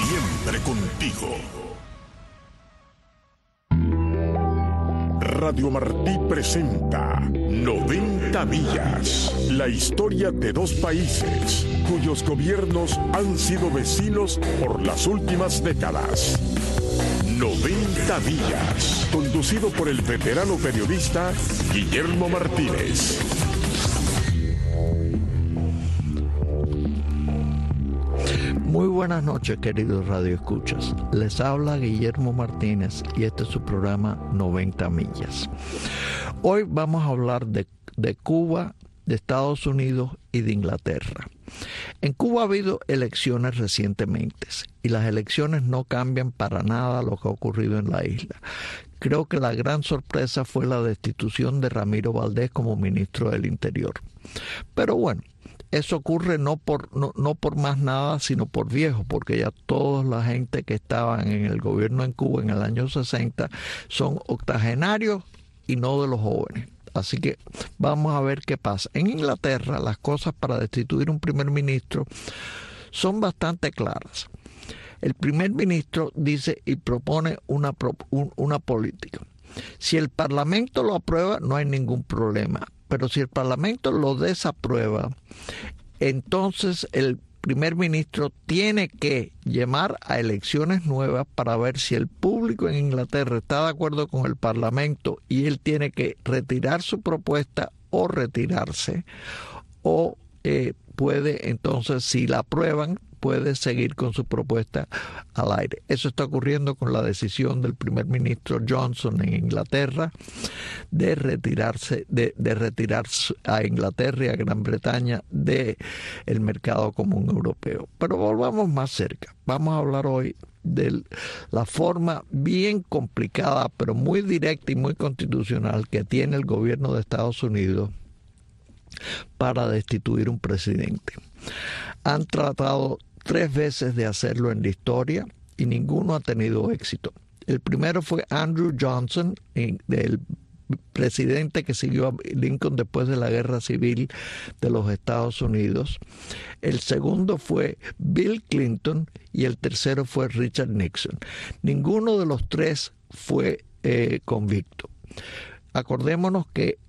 Siempre contigo. Radio Martí presenta 90 millas. La historia de dos países cuyos gobiernos han sido vecinos por las últimas décadas. 90 millas. Conducido por el veterano periodista Guillermo Martínez. Muy buenas noches, queridos radioescuchas. Les habla Guillermo Martínez y este es su programa 90 millas. Hoy vamos a hablar de Cuba, de Estados Unidos y de Inglaterra. En Cuba ha habido elecciones recientemente y las elecciones no cambian para nada lo que ha ocurrido en la isla. Creo que la gran sorpresa fue la destitución de Ramiro Valdés como ministro del Interior. Pero bueno, eso ocurre no por más nada, sino por viejo, porque ya toda la gente que estaban en el gobierno en Cuba en el año 60 son octogenarios y no de los jóvenes. Así que vamos a ver qué pasa. En Inglaterra las cosas para destituir un primer ministro son bastante claras. El primer ministro dice y propone una política. Si el Parlamento lo aprueba, no hay ningún problema. Pero si el Parlamento lo desaprueba, entonces el primer ministro tiene que llamar a elecciones nuevas para ver si el público en Inglaterra está de acuerdo con el Parlamento y él tiene que retirar su propuesta o retirarse, o puede entonces, si la aprueban, puede seguir con su propuesta al aire. Eso está ocurriendo con la decisión del primer ministro Johnson en Inglaterra de retirarse a Inglaterra y a Gran Bretaña del mercado común europeo. Pero volvamos más cerca. Vamos a hablar hoy de la forma bien complicada, pero muy directa y muy constitucional que tiene el gobierno de Estados Unidos para destituir un presidente. Han tratado 3 veces de hacerlo en la historia y ninguno ha tenido éxito. El primero fue Andrew Johnson, el presidente que siguió a Lincoln después de la Guerra Civil de los Estados Unidos. El segundo fue Bill Clinton y el tercero fue Richard Nixon. Ninguno de los 3 fue convicto. Acordémonos que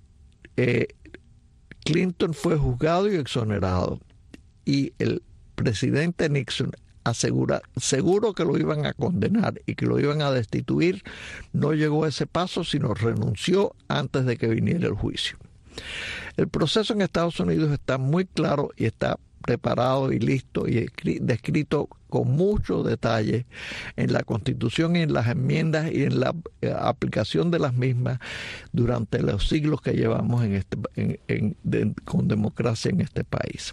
Clinton fue juzgado y exonerado y el presidente Nixon seguro que lo iban a condenar y que lo iban a destituir. No llegó a ese paso, sino renunció antes de que viniera el juicio. El proceso en Estados Unidos está muy claro y está preparado y listo y descrito con mucho detalle en la Constitución y en las enmiendas y en la aplicación de las mismas durante los siglos que llevamos con democracia en este país.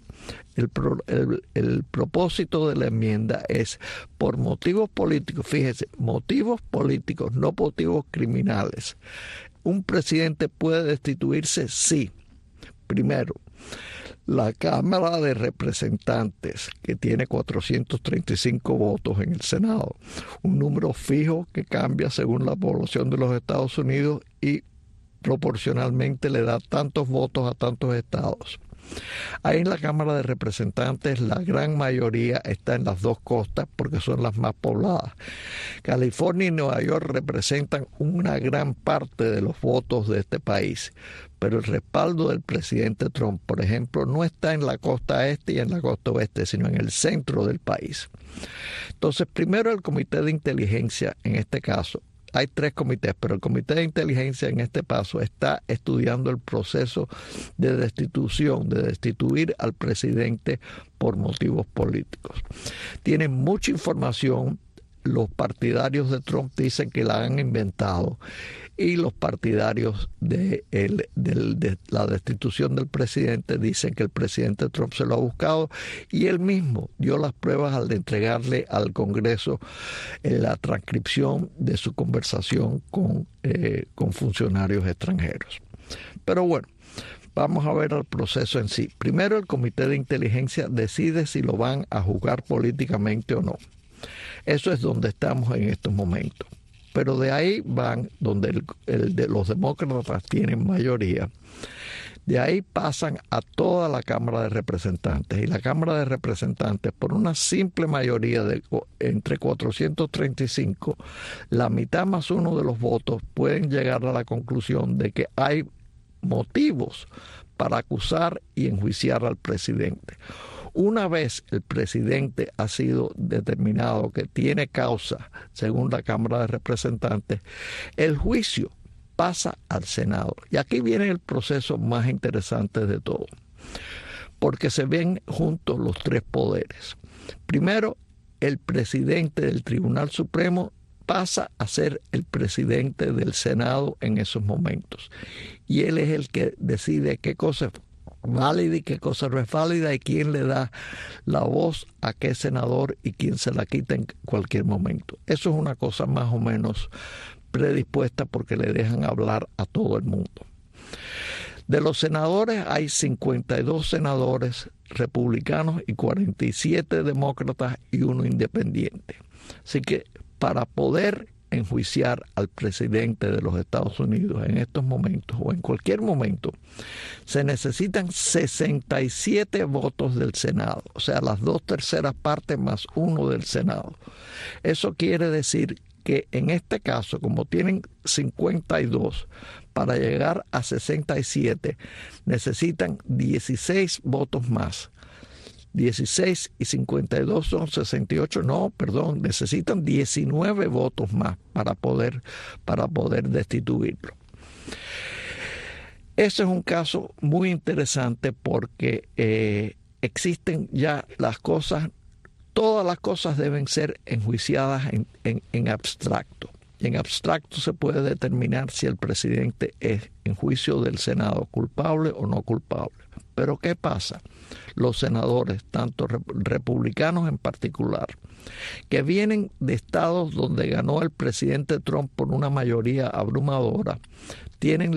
El propósito de la enmienda es por motivos políticos, fíjese, motivos políticos, no motivos criminales. ¿Un presidente puede destituirse? Sí. Primero, la Cámara de Representantes, que tiene 435 votos en el Senado, un número fijo que cambia según la población de los Estados Unidos y proporcionalmente le da tantos votos a tantos estados. Ahí en la Cámara de Representantes la gran mayoría está en las 2 costas porque son las más pobladas. California y Nueva York representan una gran parte de los votos de este país, pero el respaldo del presidente Trump, por ejemplo, no está en la costa este y en la costa oeste, sino en el centro del país. Entonces, primero el Comité de Inteligencia, en este caso, hay 3 comités, pero el Comité de Inteligencia en este paso está estudiando el proceso de destituir al presidente por motivos políticos. Tienen mucha información. Los partidarios de Trump dicen que la han inventado y los partidarios de la destitución del presidente dicen que el presidente Trump se lo ha buscado y él mismo dio las pruebas al de entregarle al Congreso la transcripción de su conversación con funcionarios extranjeros. Pero bueno, vamos a ver el proceso en sí. Primero, el Comité de Inteligencia decide si lo van a juzgar políticamente o no. Eso es donde estamos en estos momentos. Pero de ahí van donde los demócratas tienen mayoría. De ahí pasan a toda la Cámara de Representantes, y la Cámara de Representantes, por una simple mayoría de entre 435, la mitad más uno de los votos pueden llegar a la conclusión de que hay motivos para acusar y enjuiciar al presidente. Una vez el presidente ha sido determinado que tiene causa, según la Cámara de Representantes, el juicio pasa al Senado. Y aquí viene el proceso más interesante de todo, porque se ven juntos los tres poderes. Primero, el presidente del Tribunal Supremo pasa a ser el presidente del Senado en esos momentos. Y él es el que decide qué cosa es válida y qué cosa no es válida, y quién le da la voz a qué senador y quién se la quita en cualquier momento. Eso es una cosa más o menos predispuesta, porque le dejan hablar a todo el mundo. De los senadores hay 52 senadores republicanos y 47 demócratas y uno independiente. Así que para poder enjuiciar al presidente de los Estados Unidos en estos momentos o en cualquier momento, se necesitan 67 votos del Senado, o sea, las 2/3 partes más uno del Senado. Eso quiere decir que en este caso, como tienen 52, para llegar a 67 necesitan 16 votos más. 16 y 52 son 68, necesitan 19 votos más para poder destituirlo. Ese es un caso muy interesante porque existen ya las cosas, todas las cosas deben ser enjuiciadas en abstracto. En abstracto se puede determinar si el presidente es, en juicio del Senado, culpable o no culpable. Pero ¿qué pasa? Los senadores, tanto republicanos en particular, que vienen de estados donde ganó el presidente Trump por una mayoría abrumadora, tienen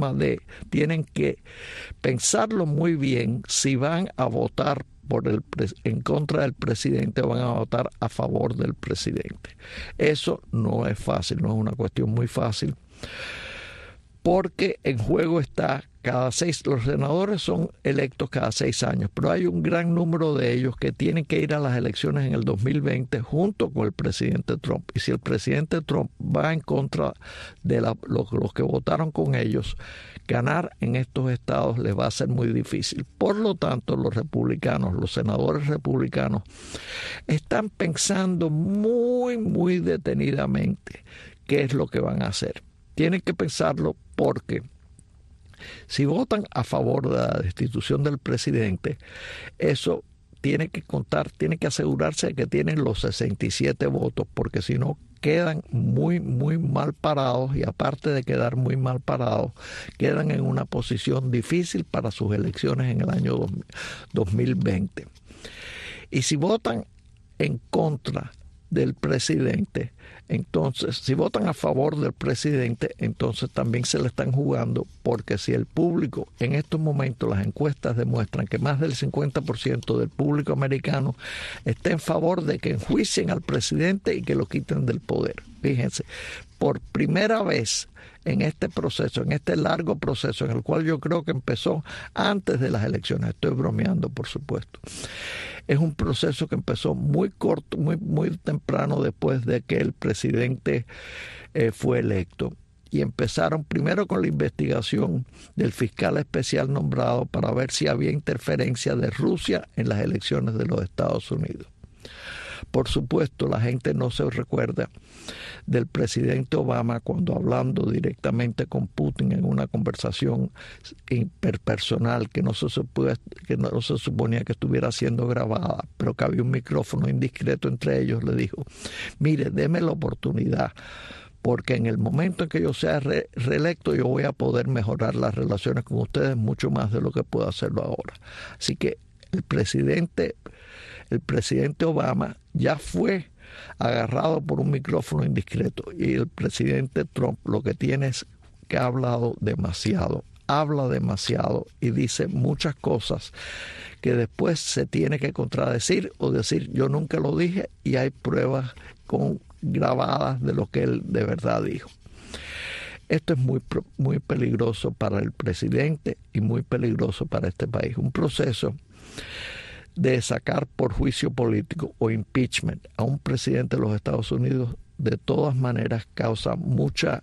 que pensarlo muy bien si van a votar en contra del presidente o van a votar a favor del presidente. Eso no es fácil, no es una cuestión muy fácil, porque en juego está los senadores son electos cada 6 años, pero hay un gran número de ellos que tienen que ir a las elecciones en el 2020 junto con el presidente Trump. Y si el presidente Trump va en contra de los que votaron con ellos, ganar en estos estados les va a ser muy difícil. Por lo tanto, los senadores republicanos, están pensando muy, muy detenidamente qué es lo que van a hacer. Tienen que pensarlo porque si votan a favor de la destitución del presidente, eso tiene que asegurarse de que tienen los 67 votos, porque si no quedan muy, muy mal parados, y aparte de quedar muy mal parados, quedan en una posición difícil para sus elecciones en el año 2020. Y si votan en contra del presidente, entonces, si votan a favor del presidente, entonces también se le están jugando, porque si el público, en estos momentos las encuestas demuestran que más del 50% del público americano está en favor de que enjuicien al presidente y que lo quiten del poder. Fíjense, por primera vez en este proceso, en este largo proceso, en el cual yo creo que empezó antes de las elecciones, estoy bromeando por supuesto, es un proceso que empezó muy corto, muy temprano después de que el presidente fue electo. Y empezaron primero con la investigación del fiscal especial nombrado para ver si había interferencia de Rusia en las elecciones de los Estados Unidos. Por supuesto, la gente no se recuerda del presidente Obama cuando, hablando directamente con Putin en una conversación interpersonal que no se suponía que estuviera siendo grabada, pero que había un micrófono indiscreto entre ellos, le dijo: mire, deme la oportunidad, porque en el momento en que yo sea reelecto yo voy a poder mejorar las relaciones con ustedes mucho más de lo que puedo hacerlo ahora. Así que el presidente Obama ya fue agarrado por un micrófono indiscreto, y el presidente Trump lo que tiene es que ha hablado demasiado, habla demasiado y dice muchas cosas que después se tiene que contradecir o decir yo nunca lo dije, y hay pruebas grabadas de lo que él de verdad dijo. Esto es muy peligroso para el presidente y muy peligroso para este país. Un proceso de sacar por juicio político o impeachment a un presidente de los Estados Unidos de todas maneras causa mucha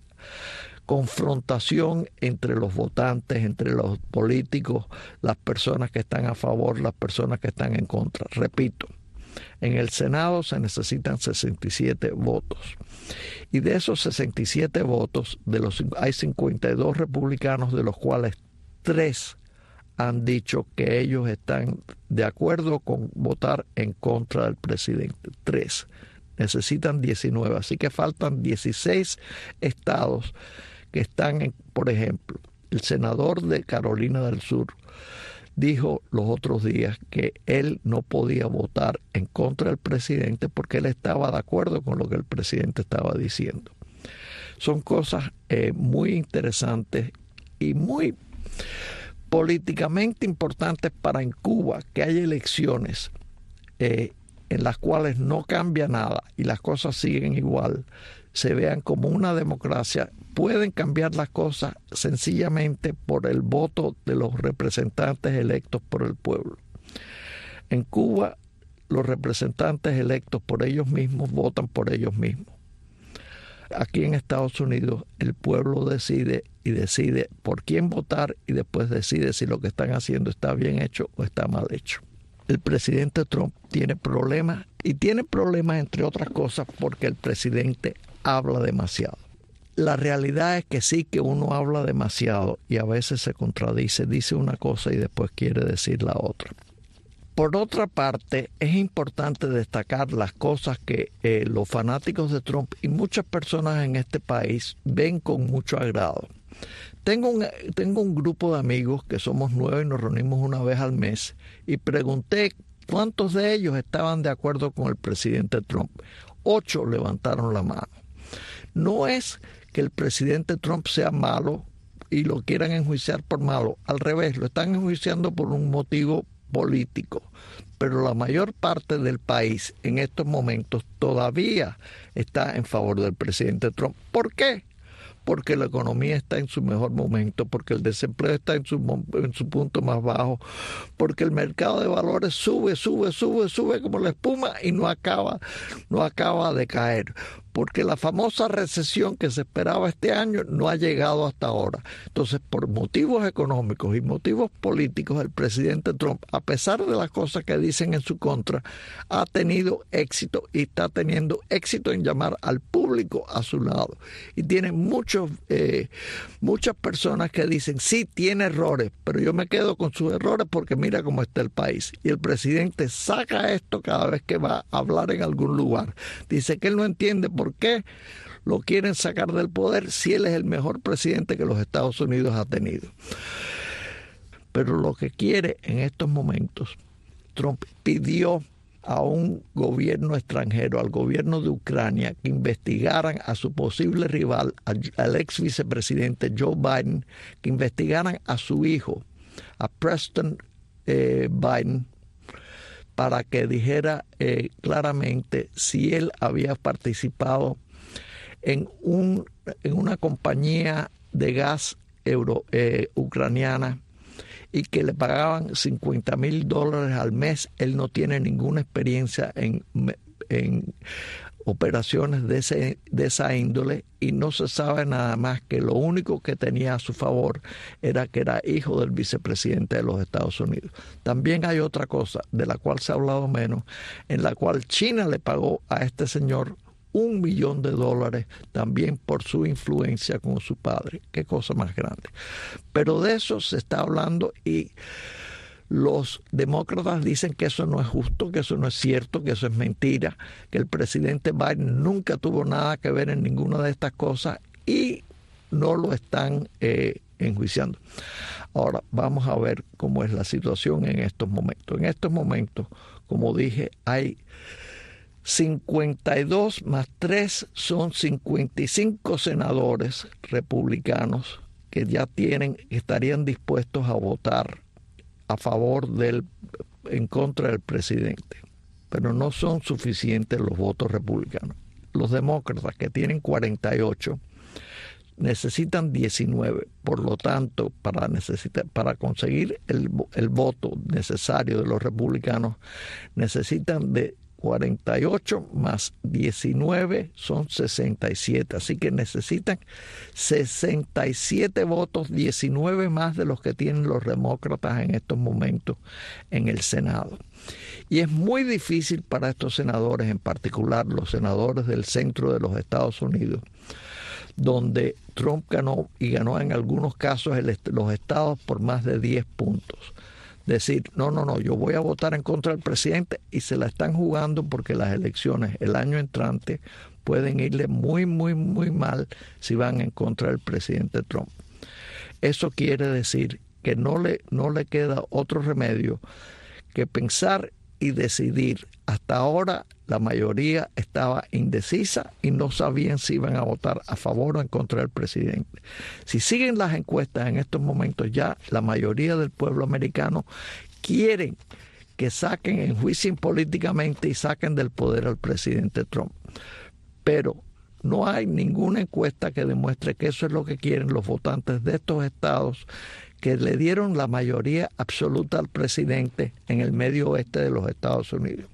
confrontación entre los votantes, entre los políticos, las personas que están a favor, las personas que están en contra. Repito, en el Senado se necesitan 67 votos. Y de esos 67 votos, hay 52 republicanos, de los cuales 3 han dicho que ellos están de acuerdo con votar en contra del presidente. 3. Necesitan 19. Así que faltan 16 estados que están por ejemplo, el senador de Carolina del Sur dijo los otros días que él no podía votar en contra del presidente porque él estaba de acuerdo con lo que el presidente estaba diciendo. Son cosas muy interesantes y muy políticamente importantes para en Cuba, que haya elecciones en las cuales no cambia nada y las cosas siguen igual, se vean como una democracia. Pueden cambiar las cosas sencillamente por el voto de los representantes electos por el pueblo. En Cuba, los representantes electos por ellos mismos votan por ellos mismos. Aquí en Estados Unidos, el pueblo decide por quién votar y después decide si lo que están haciendo está bien hecho o está mal hecho. El presidente Trump tiene problemas, y tiene problemas entre otras cosas porque el presidente habla demasiado. La realidad es que sí, que uno habla demasiado y a veces se contradice, dice una cosa y después quiere decir la otra. Por otra parte, es importante destacar las cosas que los fanáticos de Trump y muchas personas en este país ven con mucho agrado. Tengo un grupo de amigos que somos 9 y nos reunimos una vez al mes y pregunté cuántos de ellos estaban de acuerdo con el presidente Trump. 8 levantaron la mano. No es que el presidente Trump sea malo y lo quieran enjuiciar por malo. Al revés, lo están enjuiciando por un motivo político. Pero la mayor parte del país en estos momentos todavía está en favor del presidente Trump. ¿Por qué? Porque la economía está en su mejor momento, porque el desempleo está en su punto más bajo, porque el mercado de valores sube como la espuma y no acaba de caer, porque la famosa recesión que se esperaba este año no ha llegado hasta ahora. Entonces, por motivos económicos y motivos políticos, el presidente Trump, a pesar de las cosas que dicen en su contra, ha tenido éxito y está teniendo éxito en llamar al público a su lado. Y tiene muchas personas que dicen, sí, tiene errores, pero yo me quedo con sus errores porque mira cómo está el país. Y el presidente saca esto cada vez que va a hablar en algún lugar. Dice que él no entiende por qué lo quieren sacar del poder si él es el mejor presidente que los Estados Unidos ha tenido. Pero lo que quiere en estos momentos, Trump pidió a un gobierno extranjero, al gobierno de Ucrania, que investigaran a su posible rival, al ex vicepresidente Joe Biden, que investigaran a su hijo, a Preston Biden, para que dijera claramente si él había participado en una compañía de gas ucraniana y que le pagaban $50,000 al mes. Él no tiene ninguna experiencia en operaciones de esa índole y no se sabe nada más que lo único que tenía a su favor era que era hijo del vicepresidente de los Estados Unidos. También hay otra cosa de la cual se ha hablado menos, en la cual China le pagó a este señor $1 millón también por su influencia con su padre. Qué cosa más grande. Pero de eso se está hablando y los demócratas dicen que eso no es justo, que eso no es cierto, que eso es mentira, que el presidente Biden nunca tuvo nada que ver en ninguna de estas cosas y no lo están enjuiciando. Ahora, vamos a ver cómo es la situación en estos momentos. En estos momentos, como dije, hay 52 más 3 son 55 senadores republicanos que ya estarían dispuestos a votar a favor en contra del presidente, pero no son suficientes los votos republicanos. Los demócratas, que tienen 48, necesitan 19. Por lo tanto, para conseguir el voto necesario de los republicanos, necesitan de 48 más 19 son 67. Así que necesitan 67 votos, 19 más de los que tienen los demócratas en estos momentos en el Senado. Y es muy difícil para estos senadores, en particular los senadores del centro de los Estados Unidos, donde Trump ganó, y ganó en algunos casos los estados por más de 10 puntos. Decir, no, yo voy a votar en contra del presidente, y se la están jugando porque las elecciones el año entrante pueden irle muy, muy, muy mal si van en contra del presidente Trump. Eso quiere decir que no le queda otro remedio que pensar y decidir. Hasta ahora la mayoría estaba indecisa y no sabían si iban a votar a favor o en contra del presidente. Si siguen las encuestas en estos momentos, ya la mayoría del pueblo americano quieren que saquen, enjuicien políticamente y saquen del poder al presidente Trump. Pero no hay ninguna encuesta que demuestre que eso es lo que quieren los votantes de estos estados, que le dieron la mayoría absoluta al presidente en el medio oeste de los Estados Unidos.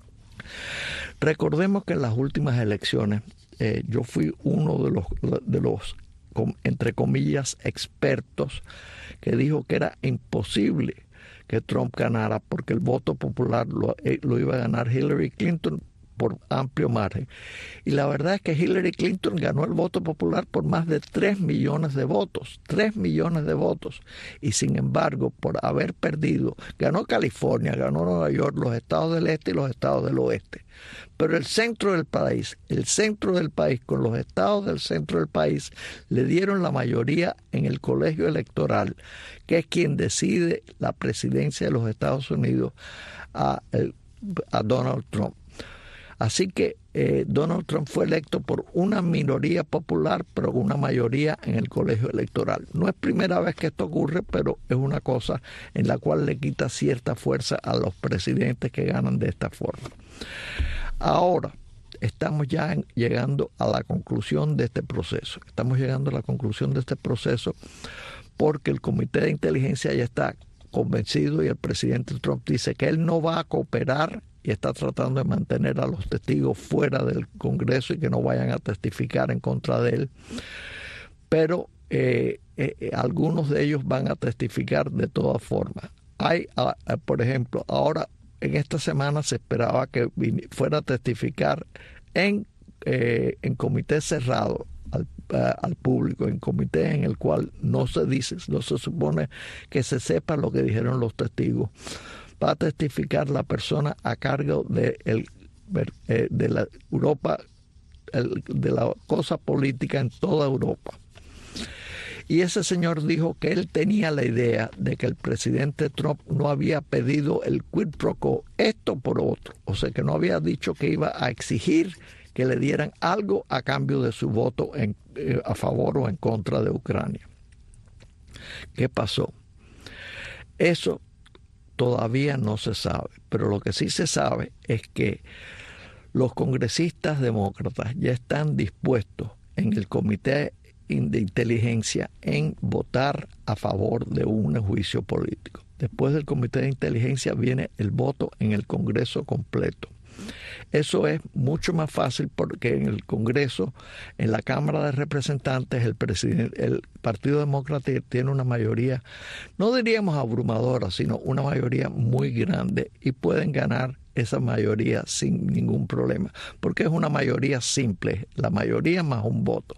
Recordemos que en las últimas elecciones yo fui uno de los entre comillas expertos que dijo que era imposible que Trump ganara porque el voto popular lo iba a ganar Hillary Clinton por amplio margen. Y la verdad es que Hillary Clinton ganó el voto popular por más de 3 millones de votos. 3 millones de votos. Y sin embargo, por haber perdido, ganó California, ganó Nueva York, los estados del este y los estados del oeste. Pero el centro del país, con los estados del centro del país, le dieron la mayoría en el colegio electoral, que es quien decide la presidencia de los Estados Unidos, a Donald Trump. Así que Donald Trump fue electo por una minoría popular, pero una mayoría en el colegio electoral. No es primera vez que esto ocurre, pero es una cosa en la cual le quita cierta fuerza a los presidentes que ganan de esta forma. Ahora, estamos ya llegando a la conclusión de este proceso. Porque el Comité de Inteligencia ya está convencido y el presidente Trump dice que él no va a cooperar y está tratando de mantener a los testigos fuera del Congreso y que no vayan a testificar en contra de él. Pero algunos de ellos van a testificar de todas formas. Por ejemplo, ahora en esta semana se esperaba que fuera a testificar en comité cerrado al público, en comité en el cual no se supone que se sepa lo que dijeron los testigos. Va a testificar la persona a cargo de la Europa, de la cosa política en toda Europa. Y ese señor dijo que él tenía la idea de que el presidente Trump no había pedido el quid pro quo, esto por otro. O sea, que no había dicho que iba a exigir que le dieran algo a cambio de su voto a favor o en contra de Ucrania. ¿Qué pasó? Eso todavía no se sabe, pero lo que sí se sabe es que los congresistas demócratas ya están dispuestos en el Comité de Inteligencia en votar a favor de un juicio político. Después del Comité de Inteligencia viene el voto en el Congreso completo. Eso es mucho más fácil porque en el Congreso, en la Cámara de Representantes, el Partido Demócrata tiene una mayoría, no diríamos abrumadora, sino una mayoría muy grande y pueden ganar esa mayoría sin ningún problema, porque es una mayoría simple, la mayoría más un voto,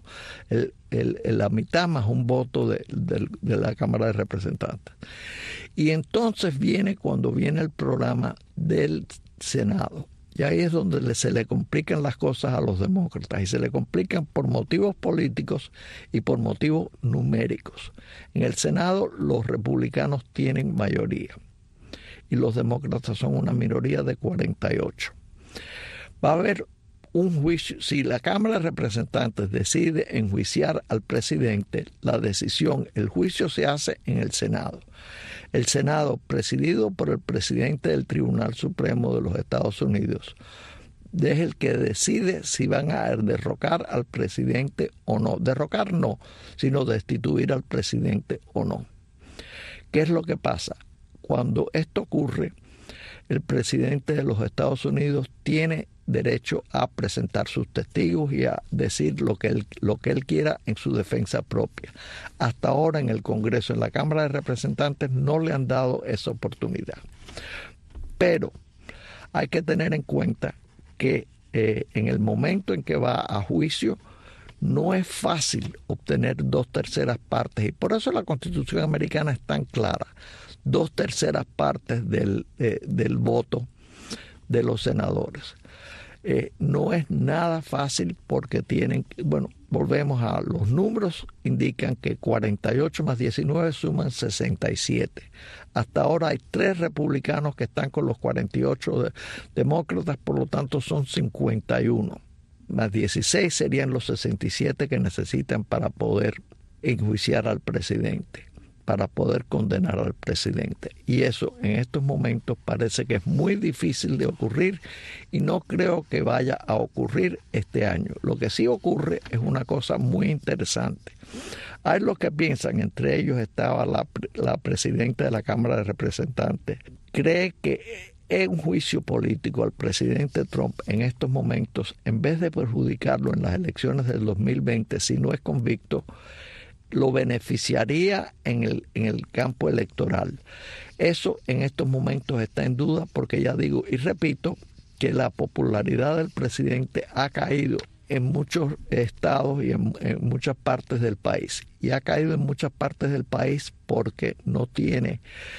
la mitad más un voto de la Cámara de Representantes. Y entonces cuando viene el programa del Senado. Y ahí es donde se le complican las cosas a los demócratas, y se le complican por motivos políticos y por motivos numéricos. En el Senado los republicanos tienen mayoría y los demócratas son una minoría de 48. Va a haber un juicio. Si la Cámara de Representantes decide enjuiciar al presidente, el juicio se hace en el Senado. El Senado, presidido por el presidente del Tribunal Supremo de los Estados Unidos, es el que decide si van a derrocar al presidente o no. Derrocar no, sino destituir al presidente o no. ¿Qué es lo que pasa? Cuando esto ocurre, el presidente de los Estados Unidos tiene derecho a presentar sus testigos y a decir lo que él quiera en su defensa propia. Hasta ahora en el Congreso, en la Cámara de Representantes, no le han dado esa oportunidad. Pero hay que tener en cuenta que en el momento en que va a juicio, no es fácil obtener 2/3 partes, y por eso la Constitución americana es tan clara. 2/3 partes del voto de los senadores. No es nada fácil porque volvemos a los números, indican que 48 más 19 suman 67. Hasta ahora hay 3 republicanos que están con los 48 demócratas, por lo tanto son 51. Más 16 serían los 67 que necesitan para poder enjuiciar al presidente, para poder condenar al presidente. Y eso en estos momentos parece que es muy difícil de ocurrir y no creo que vaya a ocurrir este año. Lo que sí ocurre es una cosa muy interesante. Hay los que piensan, entre ellos estaba la presidenta de la Cámara de Representantes, cree que es un juicio político al presidente Trump en estos momentos, en vez de perjudicarlo en las elecciones del 2020, si no es convicto, lo beneficiaría en el campo electoral. Eso en estos momentos está en duda porque ya digo y repito que la popularidad del presidente ha caído en muchos estados y en muchas partes del país. Y ha caído en muchas partes del país porque no tiene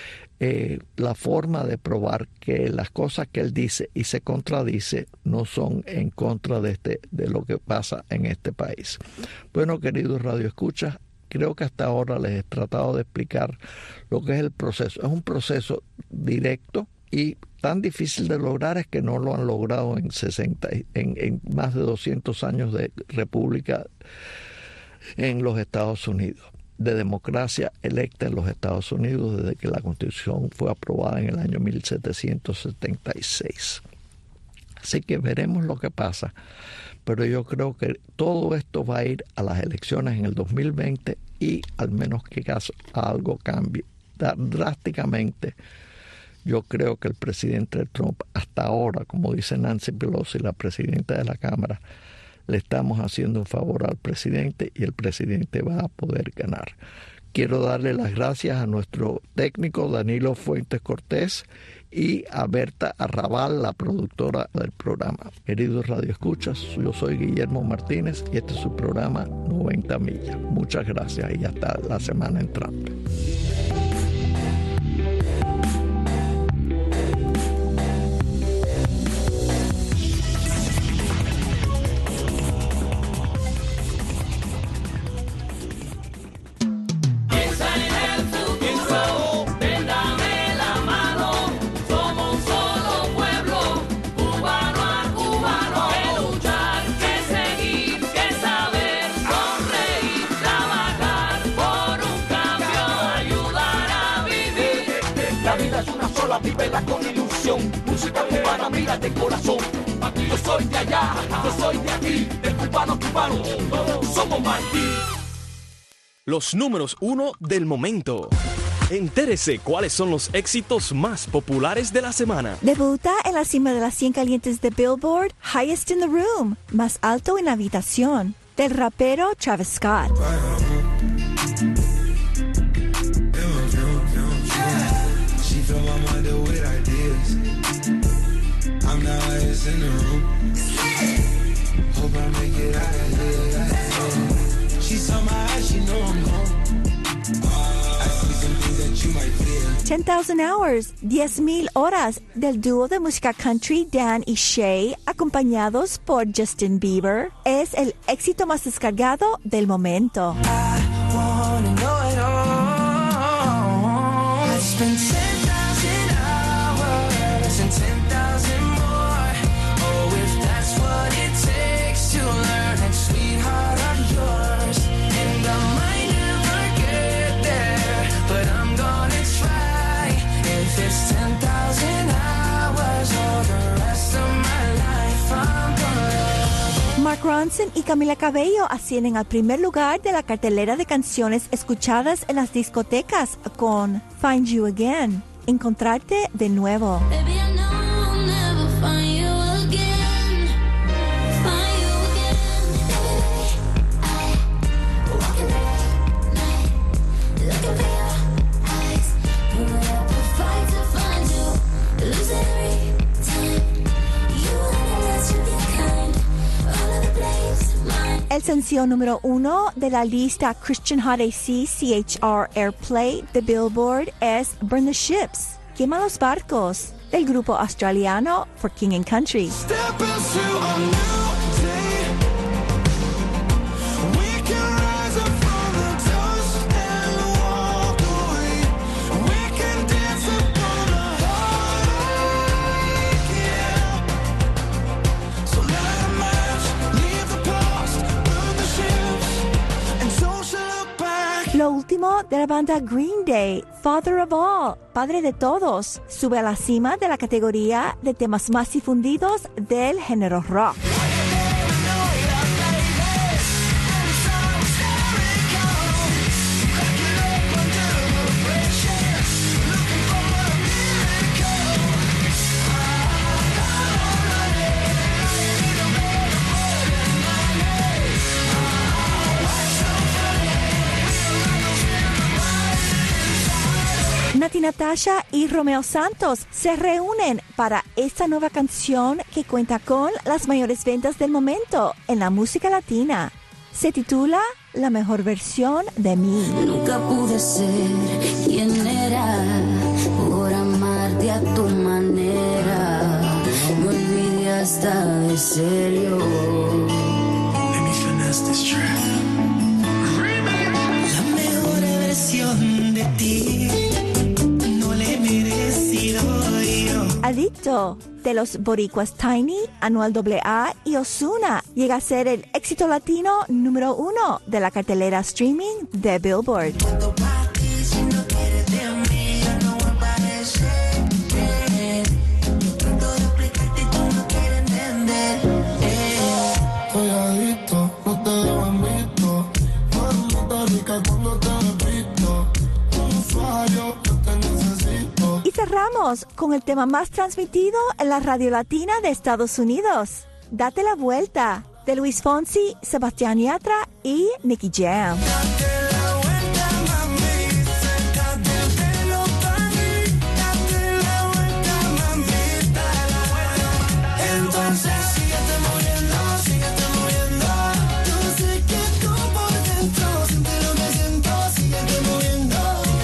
la forma de probar que las cosas que él dice y se contradice no son en contra de lo que pasa en este país. Bueno, queridos radioescuchas, creo que hasta ahora les he tratado de explicar lo que es el proceso. Es un proceso directo y tan difícil de lograr es que no lo han logrado en más de 200 años de república en los Estados Unidos, de democracia electa en los Estados Unidos desde que la Constitución fue aprobada en el año 1776. Así que veremos lo que pasa. Pero yo creo que todo esto va a ir a las elecciones en el 2020 y al menos que algo cambie drásticamente. Yo creo que el presidente Trump hasta ahora, como dice Nancy Pelosi, la presidenta de la Cámara, le estamos haciendo un favor al presidente y el presidente va a poder ganar. Quiero darle las gracias a nuestro técnico Danilo Fuentes Cortés y a Berta Arrabal, la productora del programa. Queridos radioescuchas, yo soy Guillermo Martínez y este es su programa 90 millas. Muchas gracias y hasta la semana entrante. Vívela con ilusión, música cubana, mira de corazón. Aquí yo soy de allá, yo soy de aquí, de cubano a cubano, somos Martí. Los números 1 del momento. Entérese cuáles son los éxitos más populares de la semana. Debuta en la cima de las 100 calientes de Billboard, Highest in the Room, más alto en la habitación, del rapero Travis Scott. I'm the highest in the room. Hope I make it out of here. She saw my eyes, she know I'm home. I see some things that you might fear. 10,000 Hours, 10,000 horas del dúo de música country Dan y Shay, acompañados por Justin Bieber, es el éxito más descargado del momento. I wanna know it all. I spent 10,000 hours and 10,000 more. Oh, if that's what it takes to learn that sweetheart of yours. And I might never get there, but I'm gonna try. If it's 10,000 hours or the rest of my life, Mark Ronson y Camila Cabello ascienden al primer lugar de la cartelera de canciones escuchadas en las discotecas con Find You Again, Encontrarte de Nuevo. Baby, I know I'll never find you again. Find you again. I walking the night, looking for your eyes. Put up a fight to find you, lose every time. You wanna let you get kind. All of the blame's mine. El sencillo número 1 de la lista Christian Hot AC CHR Airplay de Billboard es Burn the Ships, Quema los Barcos, del grupo australiano For King and Country. Step into a new day. We can rise up from the dust and walk away. We can dance upon the heartache, yeah. So light a match, leave the past, burn the ships, and don't you look back. Lo último de la banda Green Day, Father of All, Padre de Todos, sube a la cima de la categoría de temas más difundidos del género rock. Nati Natasha y Romeo Santos se reúnen para esta nueva canción que cuenta con las mayores ventas del momento en la música latina. Se titula La mejor versión de mí. Nunca pude ser quien era por amarte a tu manera. Me olvidé hasta de serio. Let me finesse this track. La mejor versión de ti no le he merecido yo. Adicto, de los boricuas Tiny, Anuel AA y Ozuna, llega a ser el éxito latino número 1 de la cartelera streaming de Billboard. Cuando pa' ti, si no quieres de mí, yo no voy a aparecer. Yo trato de explicarte y tú no quieres entender. Soy adicto, no te dejo en visto. Mamita rica cuando te repito. Un fallo, yo te necesito. Y cerramos con el tema más transmitido en la radio latina de Estados Unidos, Date la Vuelta, de Luis Fonsi, Sebastián Yatra y Nicky Jam. Date la vuelta, mami, sácate el pelo pa' mí. Date la vuelta, mamita. Entonces síguete moviendo. Yo sé que tú por dentro sientes lo que siento. Síguete moviendo.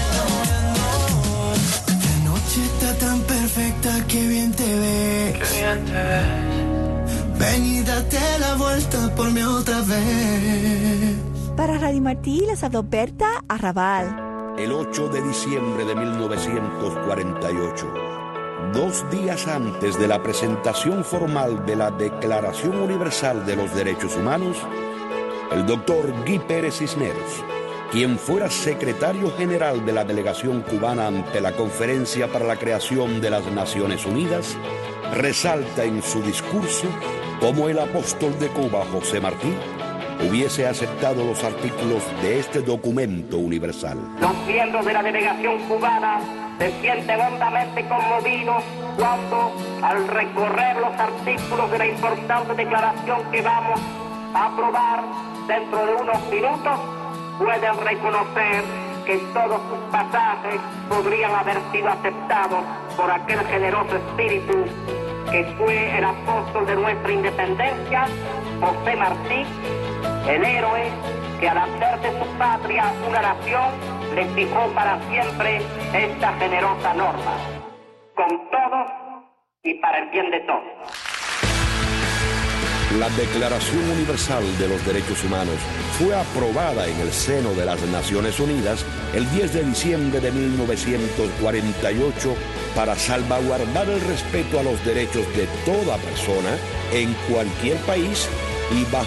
La noche está tan perfecta, que bien te ves. Ven y date la vuelta por mí otra vez. Para Radio Martí les habló Berta Arrabal. El 8 de diciembre de 1948, 2 días antes de la presentación formal de la Declaración Universal de los Derechos Humanos, el doctor Guy Pérez Cisneros, quien fuera secretario general de la delegación cubana ante la Conferencia para la Creación de las Naciones Unidas, resalta en su discurso cómo el apóstol de Cuba, José Martí, hubiese aceptado los artículos de este documento universal. Los miembros de la delegación cubana se sienten hondamente conmovidos cuando, al recorrer los artículos de la importante declaración que vamos a aprobar dentro de unos minutos, pueden reconocer que todos sus pasajes podrían haber sido aceptados por aquel generoso espíritu que fue el apóstol de nuestra independencia, José Martí, el héroe que al hacer de su patria una nación le fijó para siempre esta generosa norma, con todos y para el bien de todos. La Declaración Universal de los Derechos Humanos fue aprobada en el seno de las Naciones Unidas el 10 de diciembre de 1948 para salvaguardar el respeto a los derechos de toda persona en cualquier país y bajo